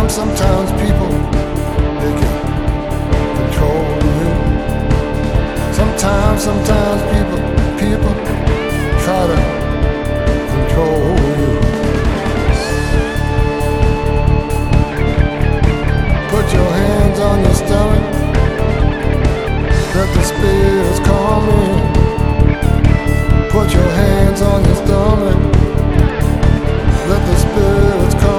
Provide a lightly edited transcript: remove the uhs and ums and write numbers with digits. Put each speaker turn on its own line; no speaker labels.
sometimes people, they can control you. Sometimes people try to control you. Put your hands on your stomach, let the spirits come in. Put your